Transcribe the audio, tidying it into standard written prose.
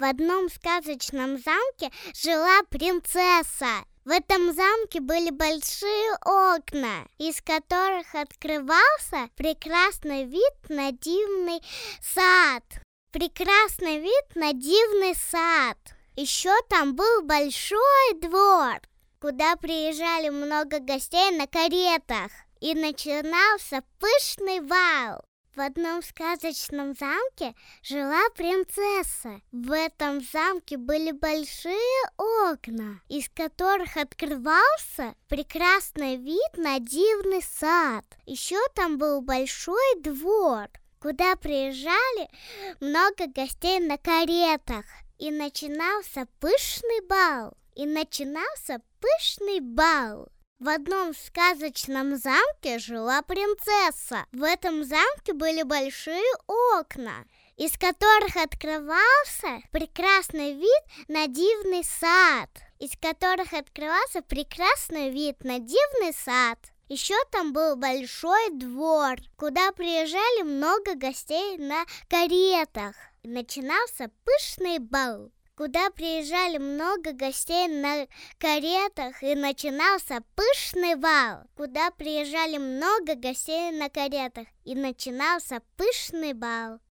В одном сказочном замке жила принцесса. В этом замке были большие окна, из которых открывался прекрасный вид на дивный сад. Прекрасный вид на дивный сад. Еще там был большой двор, куда приезжали много гостей на каретах, и начинался пышный бал. В одном сказочном замке жила принцесса. В этом замке были большие окна, из которых открывался прекрасный вид на дивный сад. Еще там был большой двор, куда приезжали много гостей на каретах, и начинался пышный бал. В одном сказочном замке жила принцесса. В этом замке были большие окна, из которых открывался прекрасный вид на дивный сад. Еще там был большой двор, куда приезжали много гостей на каретах. Начинался пышный бал. И начинался пышный бал.